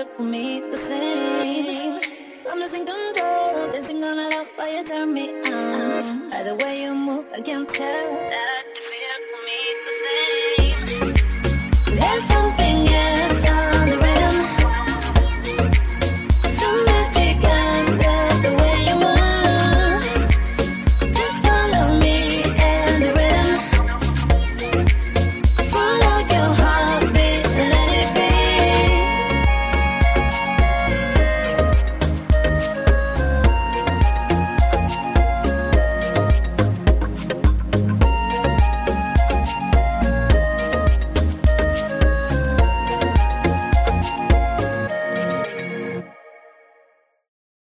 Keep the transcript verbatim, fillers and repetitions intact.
for me the same. I'm losing control, dancing on a love while you turn me on. By the way you move, I can't tell.